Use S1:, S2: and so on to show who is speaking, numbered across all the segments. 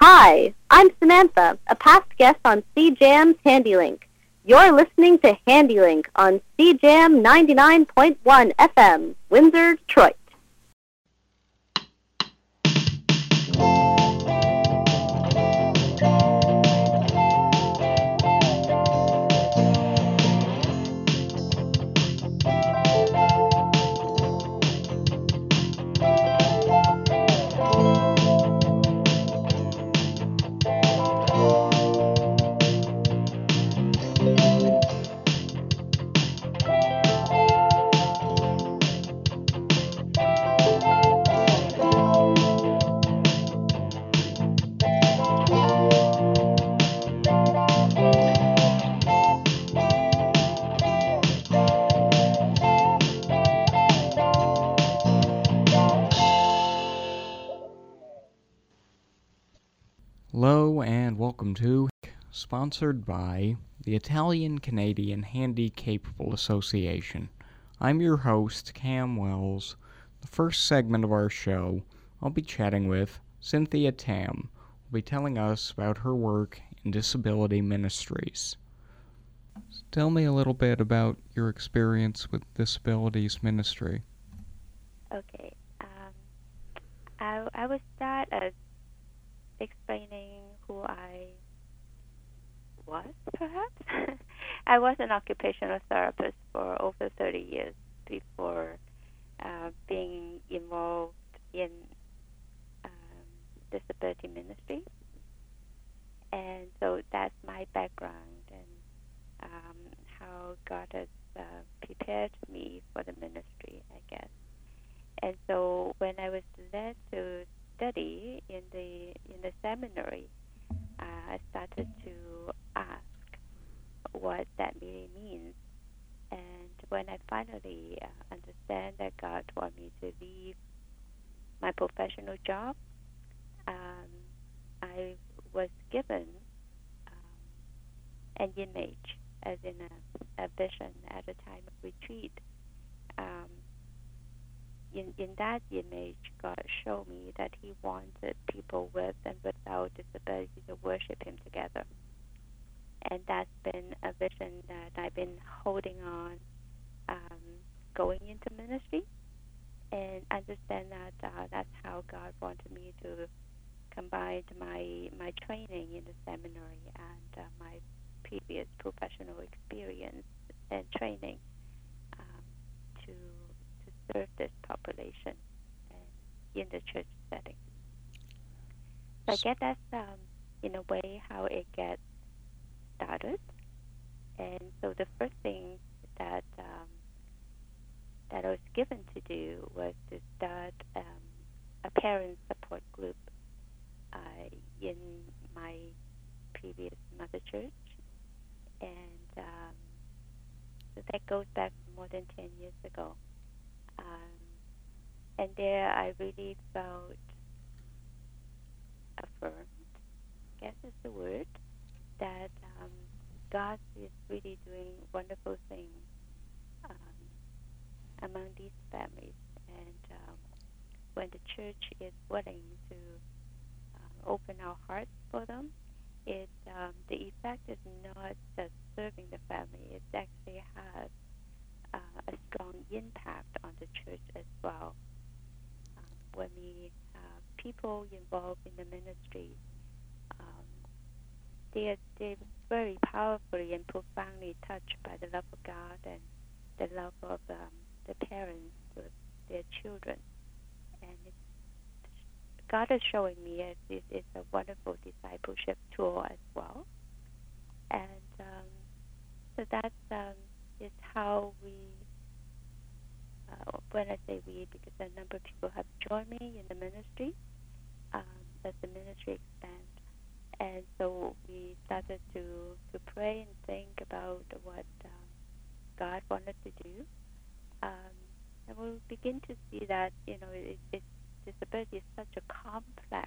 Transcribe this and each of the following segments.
S1: Hi, I'm Samantha, a past guest on CJAM's HandyLink. You're listening to HandyLink on CJAM 99.1 FM, Windsor, Detroit.
S2: Hello and welcome to sponsored by the Italian-Canadian Handy-Capable Association. I'm your host, Cam Wells. The first segment of our show, I'll be chatting with Cynthia Tam, who will be telling us about her work in disability ministries. Tell me a little bit about your experience with disabilities ministry.
S3: Okay. I will start as explaining who I was, perhaps. I was an occupational therapist for over 30 years before being involved in disability ministry. And so that's my background and how God has prepared me for the ministry, I guess. And so when I was led to study in the seminary, I started to ask what that really means. And when I finally understand that God wanted me to leave my professional job, I was given an image, as in a vision at a time of retreat. In that image, God showed me that He wanted people with and without disability to worship Him together. And that's been a vision that I've been holding on going into ministry, and understand that that's how God wanted me to combine my training in the seminary and my previous professional experience and training to serve this population in the church setting. So I guess that's in a way how it gets started. And so the first thing that I was given to do was to start a parent support group in my previous mother church. And so that goes back more than 10 years ago. And there I really felt affirmed, I guess is the word, that God is really doing wonderful things among these families. And when the church is willing to open our hearts for them, the effect is not just serving the family, it actually has a strong impact on the church as well. When we have people involved in the ministry, they're very powerfully and profoundly touched by the love of God and the love of the parents with their children. And God is showing me it's a wonderful discipleship tool as well. And so that is how we, when I say we, because a number of people have joined me in the ministry, as the ministry expands. And so we started to pray and think about what God wanted to do. And we'll begin to see that, disability is such a complex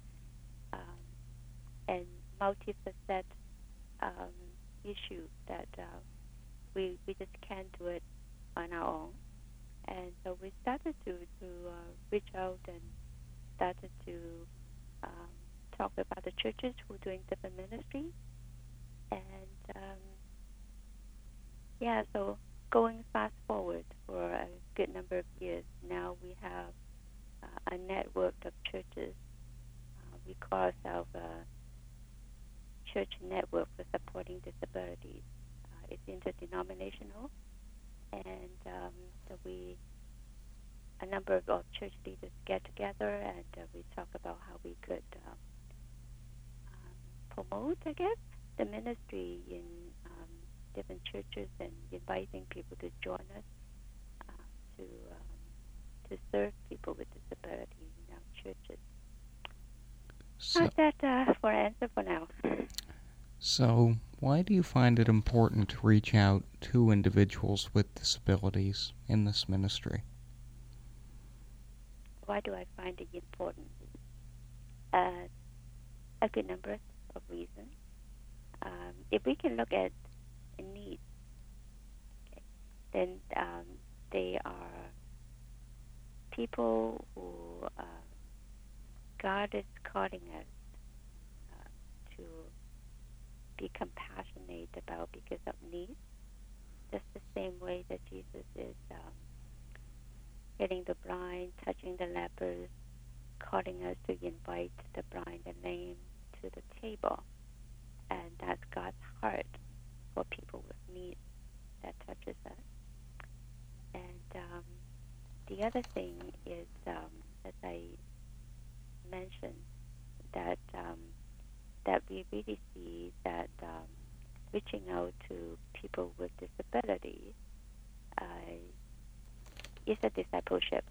S3: and multifaceted issue that we just can't do it on our own. And so we started to reach out and started to talk about the churches who are doing different ministries. And so going fast forward for a good number of years, now we have a network of churches. We call ourselves a church network for supporting disabilities. It's interdenominational, and so a number of church leaders get together and we talk about how we could promote, I guess, the ministry in different churches and inviting people to join us to serve people with disabilities in our churches.
S2: So,
S3: How's that for an answer for now?
S2: so, why do you find it important to reach out to individuals with disabilities in this ministry?
S3: Why do I find it important? A good number of reasons. If we can look at needs, okay, then they are people who God is calling us to be compassionate about because of needs. Just the same way that Jesus is healing the blind, touching the lepers, calling us to invite the blind and lame to the table. And that's God's heart for people with needs that touches us. And the other thing is, as I mentioned, that we really see that reaching out to people with disabilities is a discipleship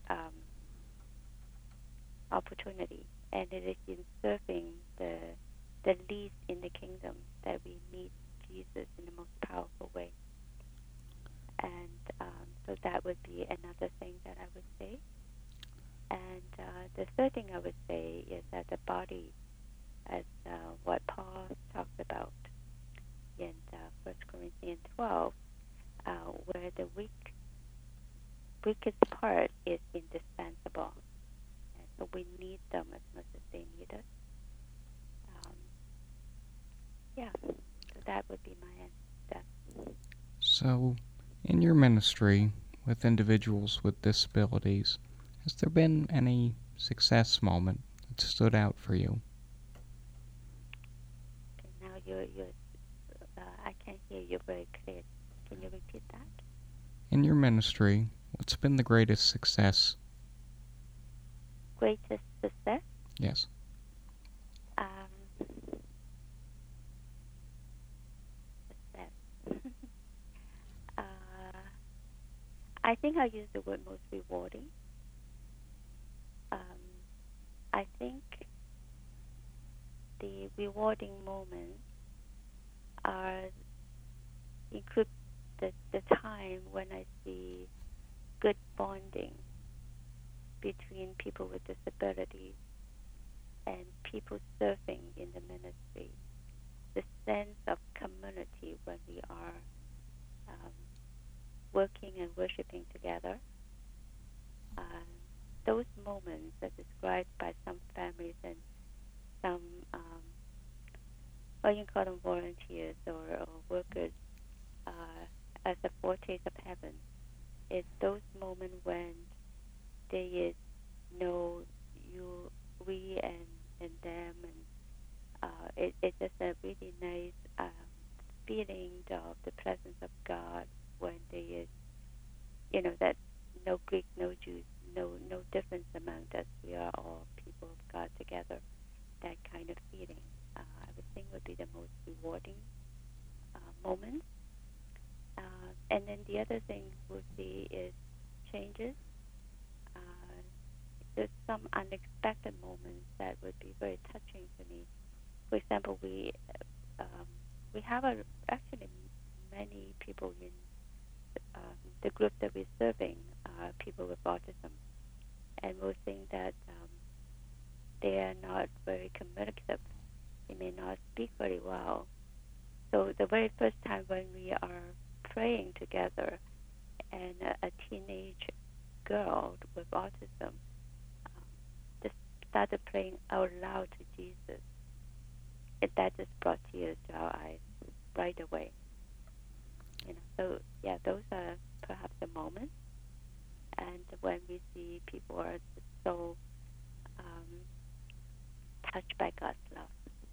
S3: opportunity, and it is in serving the least in the kingdom that we meet Jesus in the most powerful way. And so that would be another thing that I would say. And the third thing I would say is that the body, as what Paul talks about in 1 Corinthians 12, where the weakest part is indispensable. And so we need them as much as they need us. So that would be my answer.
S2: So, in your ministry with individuals with disabilities, has there been any success moment that stood out for you?
S3: Now I can't hear you very clear. Can you repeat that?
S2: In your ministry, what's been the greatest success?
S3: Greatest success?
S2: Yes.
S3: I think I use the word most rewarding. I think the rewarding moments include the time when I see good bonding between people with disabilities and people serving in the ministry. The sense of community when we are working and worshiping together. Those moments are described by some families and some, you can call them volunteers or workers, as a foretaste of heaven. It's those moments when there is no you, we, and them, and it's just a really nice feeling of the presence of God when there is, that no Greek, no Jews, no difference among us. We are all people of God together. That kind of feeling, I would think, would be the most rewarding moment. And then the other thing would be is changes. There's some unexpected moments that would be very touching to me. For example, we have actually many people in the group that we're serving are people with autism, and we're seeing that they are not very communicative. They may not speak very well. So the very first time when we are praying together, and a teenage girl with autism just started praying out loud to Jesus, that just brought tears to our eyes right away. So yeah, those are perhaps the moments. And when we see people are just so touched by God's love,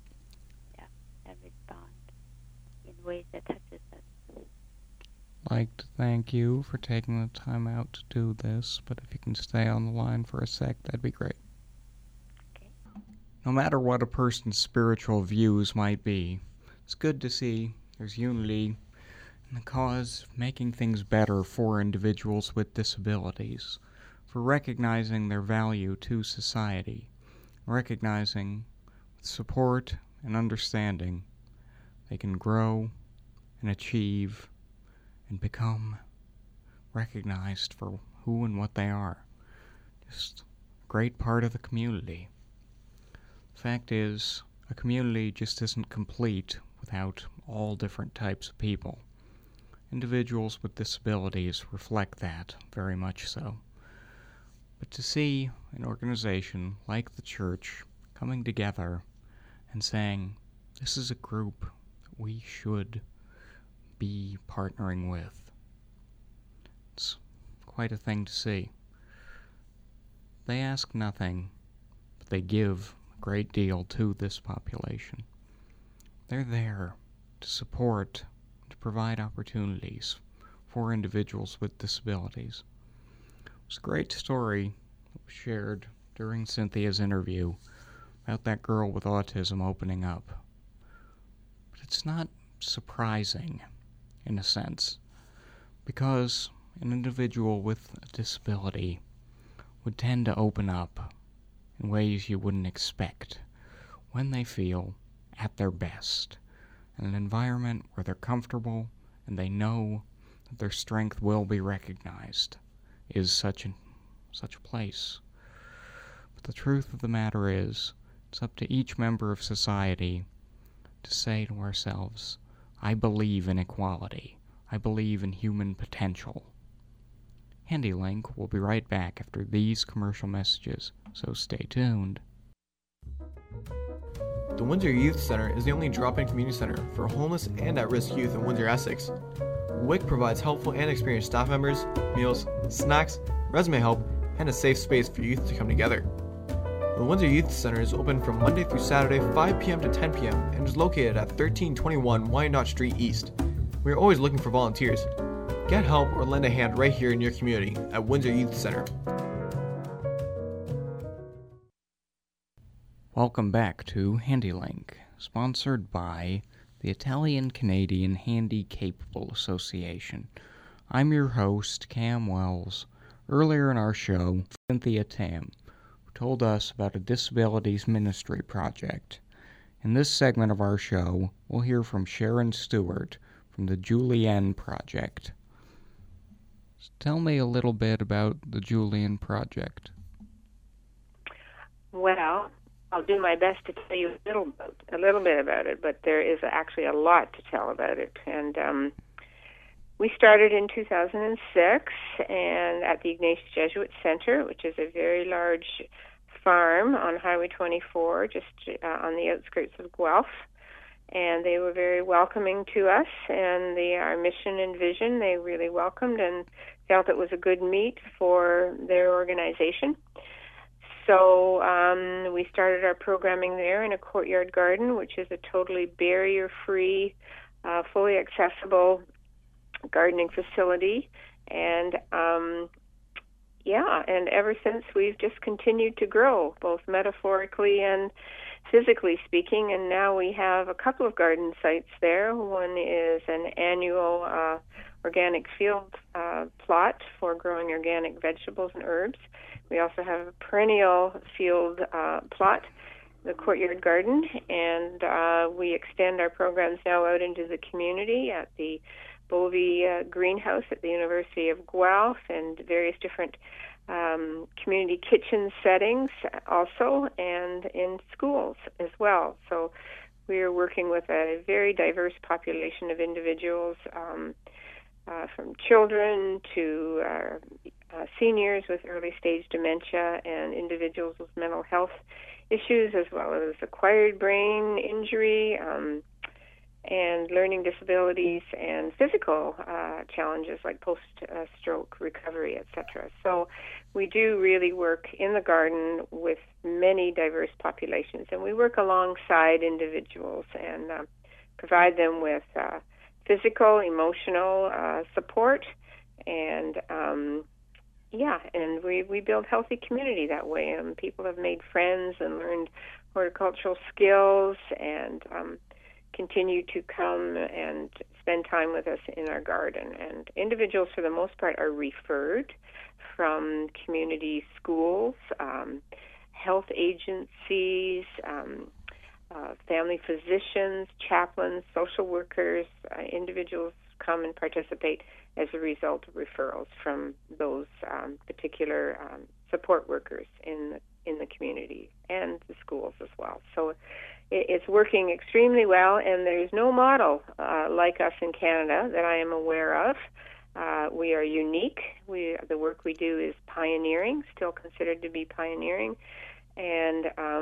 S3: and respond in ways that touches us.
S2: I'd like to thank you for taking the time out to do this, but if you can stay on the line for a sec, that'd be great.
S3: Okay.
S2: No matter what a person's spiritual views might be, it's good to see there's unity in the cause of making things better for individuals with disabilities, for recognizing their value to society, recognizing with support and understanding they can grow and achieve and become recognized for who and what they are. Just a great part of the community. The fact is, a community just isn't complete without all different types of people. Individuals with disabilities reflect that, very much so. But to see an organization like the church coming together and saying, this is a group that we should be partnering with, it's quite a thing to see. They ask nothing, but they give a great deal to this population. They're there to support, to provide opportunities for individuals with disabilities. It was a great story that was shared during Cynthia's interview about that girl with autism opening up. But it's not surprising, in a sense, because an individual with a disability would tend to open up in ways you wouldn't expect when they feel at their best, in an environment where they're comfortable and they know that their strength will be recognized, is such a place. But the truth of the matter is, it's up to each member of society to say to ourselves, I believe in equality. I believe in human potential. HandyLink will be right back after these commercial messages, so stay tuned.
S4: The Windsor Youth Center is the only drop-in community center for homeless and at-risk youth in Windsor, Essex. WIC provides helpful and experienced staff members, meals, snacks, resume help, and a safe space for youth to come together. The Windsor Youth Center is open from Monday through Saturday, 5 p.m. to 10 p.m. and is located at 1321 Wyandotte Street East. We are always looking for volunteers. Get help or lend a hand right here in your community at Windsor Youth Center.
S2: Welcome back to HandyLink, sponsored by the Italian-Canadian Handy-Capable Association. I'm your host, Cam Wells. Earlier in our show, Cynthia Tam, who told us about a disabilities ministry project. In this segment of our show, we'll hear from Sharon Stewart from the Julienne Project. So tell me a little bit about the Julienne Project.
S5: Well, I'll do my best to tell you a little bit about it, but there is actually a lot to tell about it. And we started in 2006 and at the Ignatius Jesuit Center, which is a very large farm on Highway 24, just on the outskirts of Guelph. And they were very welcoming to us, and our mission and vision they really welcomed and felt it was a good meet for their organization. So we started our programming there in a courtyard garden, which is a totally barrier-free, fully accessible gardening facility. And and ever since we've just continued to grow, both metaphorically and physically speaking, and now we have a couple of garden sites there. One is an annual organic field plot for growing organic vegetables and herbs. We also have a perennial field plot, the courtyard garden, and we extend our programs now out into the community at the Bovey Greenhouse at the University of Guelph and various different community kitchen settings also, and in schools as well. So we are working with a very diverse population of individuals, from children to seniors with early stage dementia and individuals with mental health issues, as well as acquired brain injury, and learning disabilities and physical challenges like post-stroke recovery, etc. So we do really work in the garden with many diverse populations, and we work alongside individuals and provide them with physical, emotional support, and and we build healthy community that way. People have made friends and learned horticultural skills and continue to come and spend time with us in our garden. And individuals, for the most part, are referred from community schools, health agencies, family physicians, chaplains, social workers. Individuals come and participate as a result of referrals from those particular support workers in the community and the schools as well. So it's working extremely well, and there's no model like us in Canada that I am aware of. We are unique. The work we do is pioneering, still considered to be pioneering, and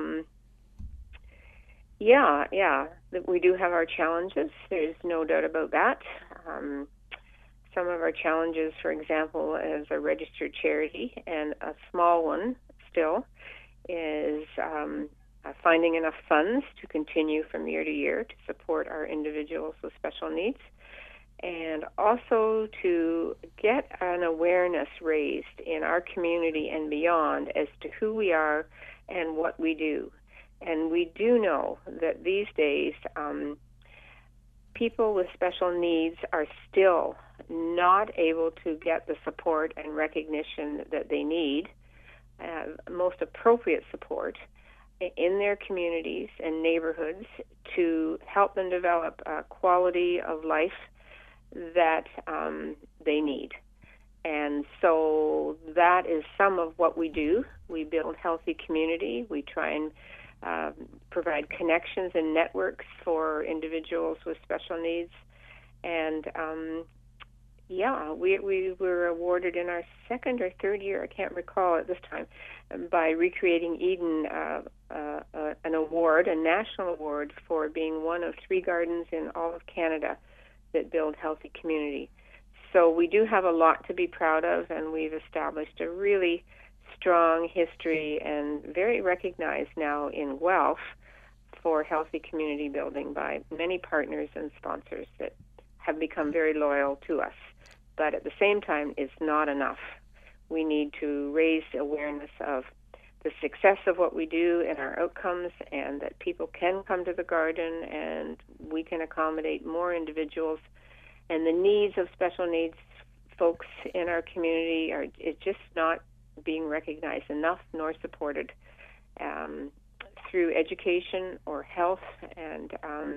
S5: we do have our challenges. There's no doubt about that. Some of our challenges, for example, as a registered charity, and a small one still, is finding enough funds to continue from year to year to support our individuals with special needs, and also to get an awareness raised in our community and beyond as to who we are and what we do. And we do know that these days people with special needs are still not able to get the support and recognition that they need, most appropriate support in their communities and neighborhoods to help them develop a quality of life that they need. And so that is some of what we do. We build healthy community. We try and provide connections and networks for individuals with special needs. And we were awarded in our second or third year, I can't recall at this time, by Recreating Eden an award, a national award, for being one of 3 gardens in all of Canada that build healthy community. So we do have a lot to be proud of, and we've established a really strong history and very recognized now in Guelph for healthy community building by many partners and sponsors that have become very loyal to us. But at the same time, it's not enough. We need to raise awareness of the success of what we do and our outcomes, and that people can come to the garden and we can accommodate more individuals. And the needs of special needs folks in our community it's just not being recognized enough nor supported through education or health. And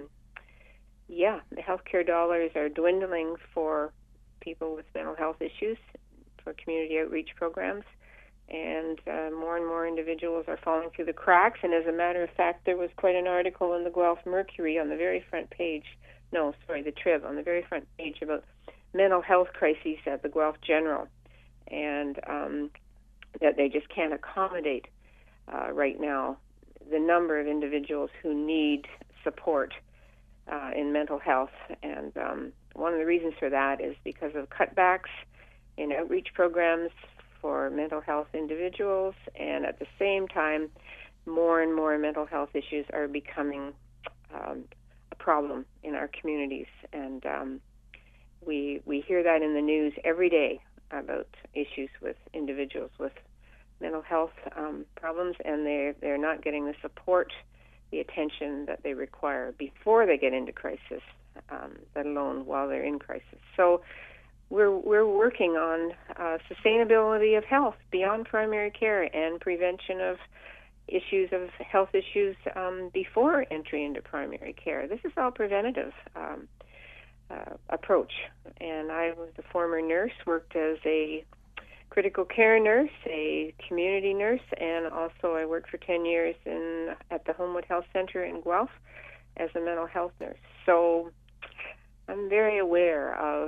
S5: the healthcare dollars are dwindling for people with mental health issues, for community outreach programs, and more and more individuals are falling through the cracks. And as a matter of fact, there was quite an article in the Guelph Mercury on the very front page, the Trib, on the very front page about mental health crises at the Guelph General, and that they just can't accommodate right now the number of individuals who need support in mental health. And one of the reasons for that is because of cutbacks in outreach programs for mental health individuals, and at the same time, more and more mental health issues are becoming a problem in our communities. And we hear that in the news every day about issues with individuals with mental health problems, and they're not getting the support, the attention that they require before they get into crisis, let alone while they're in crisis. So we're working on sustainability of health beyond primary care and prevention of health issues before entry into primary care. This is all preventative approach. And I was a former nurse, worked as a critical care nurse, a community nurse, and also I worked for 10 years at the Homewood Health Center in Guelph as a mental health nurse. So I'm very aware of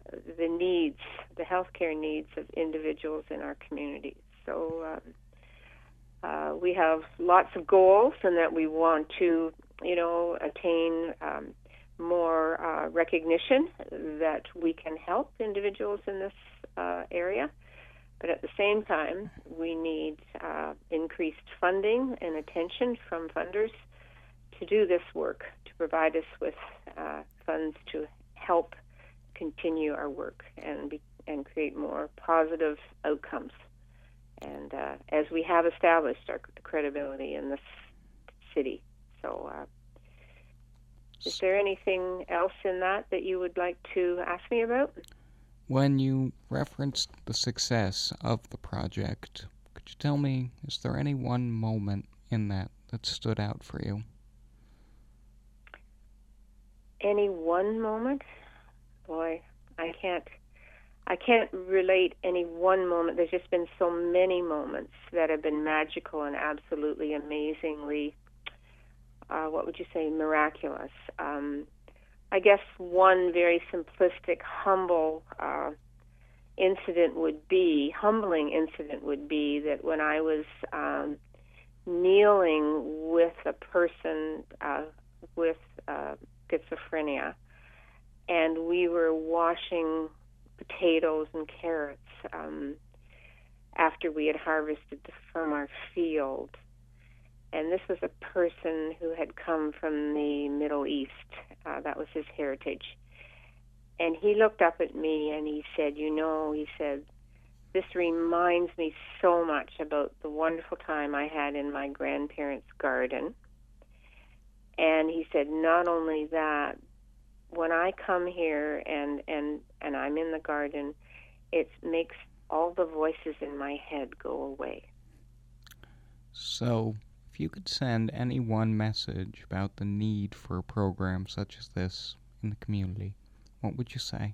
S5: the needs, the healthcare needs of individuals in our communities. So we have lots of goals, and that we want to, attain more recognition that we can help individuals in this area. But at the same time, we need increased funding and attention from funders to do this work, to provide us with funds to help continue our work and create more positive outcomes. And as we have established our credibility in this city. So is there anything else in that you would like to ask me about?
S2: When you referenced the success of the project, could you tell me, is there any one moment in that stood out for you?
S5: Any one moment? Boy, I can't relate any one moment. There's just been so many moments that have been magical and absolutely amazingly, what would you say, miraculous. I guess one very simplistic, humbling incident would be that when I was kneeling with a person with schizophrenia, and we were washing potatoes and carrots after we had harvested from our field. And this was a person who had come from the Middle East. That was his heritage. And he looked up at me and he said, this reminds me so much about the wonderful time I had in my grandparents' garden. And he said, not only that, when I come here and I'm in the garden, it makes all the voices in my head go away.
S2: So, if you could send any one message about the need for a program such as this in the community, what would you say?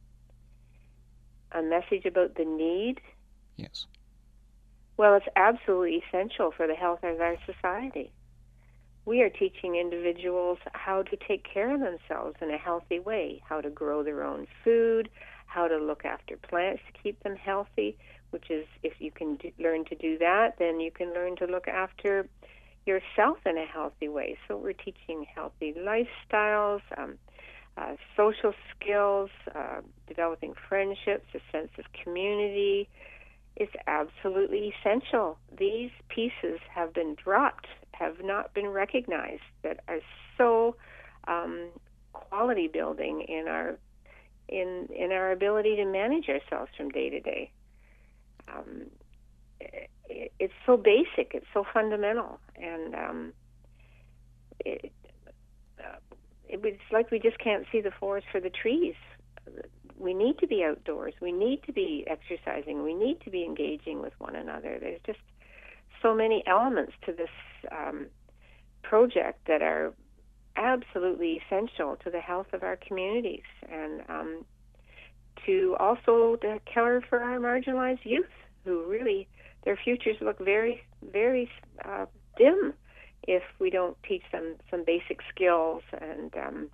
S5: A message about the need?
S2: Yes.
S5: Well, it's absolutely essential for the health of our society. We are teaching individuals how to take care of themselves in a healthy way, how to grow their own food, how to look after plants to keep them healthy, which is, if you can learn to do that, then you can learn to look after yourself in a healthy way. So we're teaching healthy lifestyles, social skills, developing friendships, a sense of community. It's absolutely essential. These pieces have been dropped, have not been recognized, that are so quality building in our ability to manage ourselves from day to day. It's so basic, it's so fundamental, and it's like we just can't see the forest for the trees. We need to be outdoors. We need to be exercising. We need to be engaging with one another. There's just so many elements to this project that are absolutely essential to the health of our communities, and to also care for our marginalized youth, who really, their futures look very, very dim if we don't teach them some basic skills and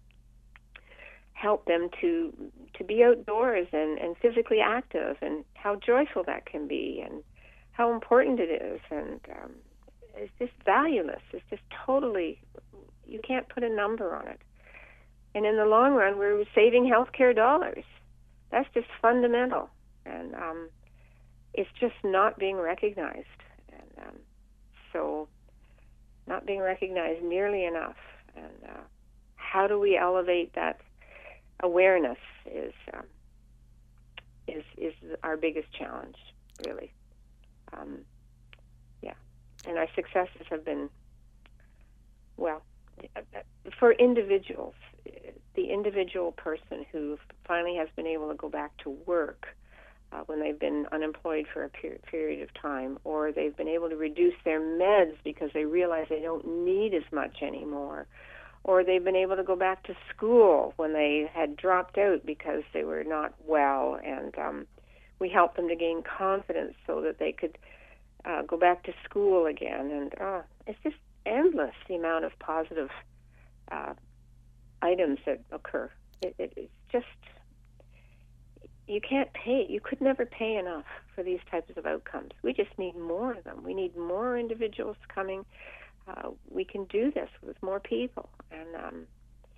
S5: help them to be outdoors and physically active, and how joyful that can be, and how important it is. And it's just valueless. It's just totally, you can't put a number on it. And in the long run, we're saving healthcare dollars. That's just fundamental. And it's just not being recognized. And so not being recognized nearly enough. And how do we elevate that awareness is our biggest challenge, really. And our successes have been, well, for individuals, the individual person who finally has been able to go back to work when they've been unemployed for a period of time, or they've been able to reduce their meds because they realize they don't need as much anymore, or they've been able to go back to school when they had dropped out because they were not well, and we helped them to gain confidence so that they could go back to school again. And it's just endless, the amount of positive items that occur. It's just, you can't pay. You could never pay enough for these types of outcomes. We just need more of them. We need more individuals coming. We can do this with more people. And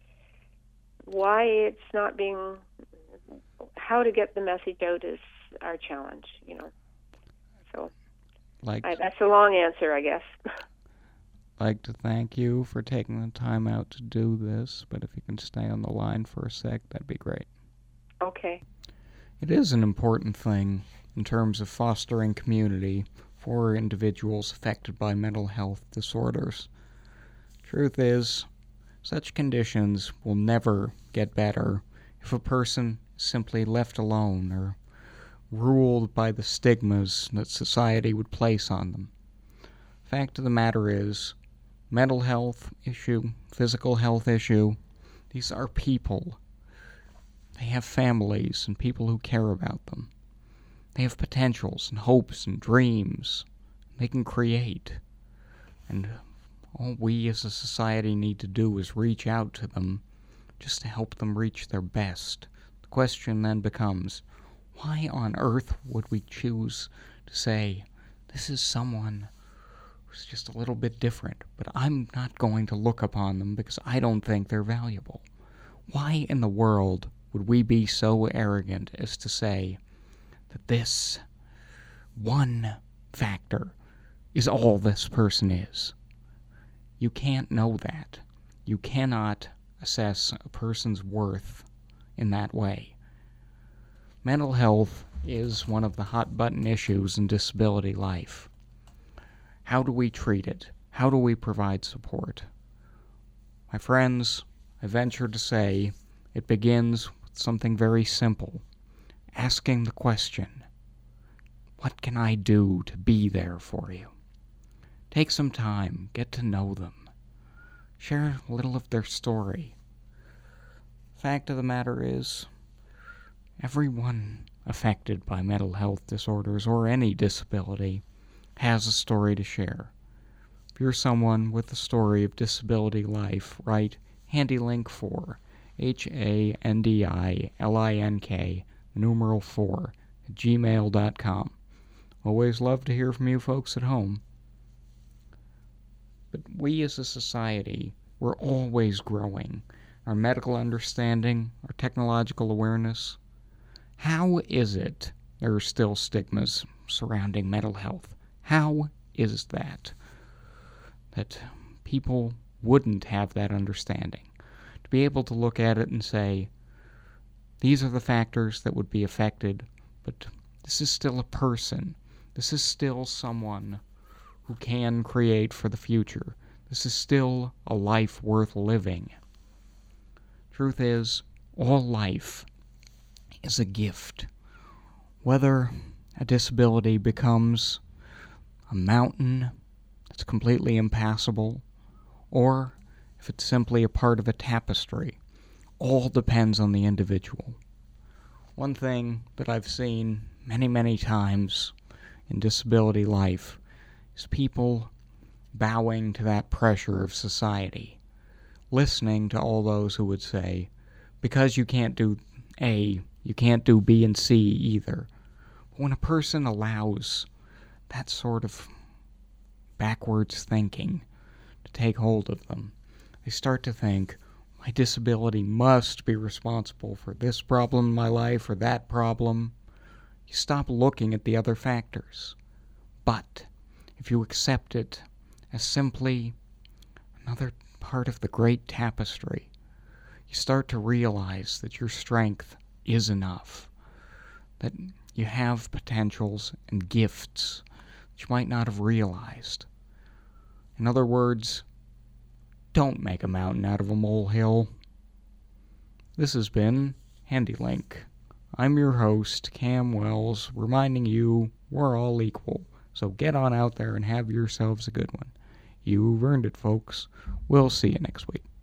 S5: why it's not being, how to get the message out is our challenge, So that's a long answer, I guess.
S2: I'd like to thank you for taking the time out to do this, but if you can stay on the line for a sec, that'd be great.
S5: Okay.
S2: It is an important thing in terms of fostering community for individuals affected by mental health disorders. Truth is, such conditions will never get better if a person is simply left alone or ruled by the stigmas that society would place on them. Fact of the matter is, mental health issue, physical health issue, these are people. They have families and people who care about them. They have potentials and hopes and dreams. They can create. And all we as a society need to do is reach out to them just to help them reach their best. The question then becomes, why on earth would we choose to say, this is someone who's just a little bit different, but I'm not going to look upon them because I don't think they're valuable? Why in the world would we be so arrogant as to say that this one factor is all this person is? You can't know that. You cannot assess a person's worth in that way. Mental health is one of the hot-button issues in disability life. How do we treat it? How do we provide support? My friends, I venture to say it begins with something very simple. Asking the question, what can I do to be there for you? Take some time, get to know them. Share a little of their story. Fact of the matter is, everyone affected by mental health disorders or any disability has a story to share. If you're someone with a story of disability life, write HandyLink 4, HANDILINK, numeral 4, at gmail.com. Always love to hear from you folks at home. But we as a society, we're always growing. Our medical understanding, our technological awareness. How is it there are still stigmas surrounding mental health? How is that people wouldn't have that understanding? To be able to look at it and say, these are the factors that would be affected, but this is still a person. This is still someone who can create for the future. This is still a life worth living. Truth is, all life is a gift. Whether a disability becomes a mountain that's completely impassable, or if it's simply a part of a tapestry, all depends on the individual. One thing that I've seen many, many times in disability life is people bowing to that pressure of society, listening to all those who would say, because you can't do A, you can't do B and C either. But when a person allows that sort of backwards thinking to take hold of them, they start to think, my disability must be responsible for this problem in my life or that problem. You stop looking at the other factors. But if you accept it as simply another part of the great tapestry, you start to realize that your strength is enough, that you have potentials and gifts that you might not have realized. In other words, don't make a mountain out of a molehill. This has been HandyLink. I'm your host, Cam Wells, reminding you we're all equal, so get on out there and have yourselves a good one. You've earned it, folks. We'll see you next week.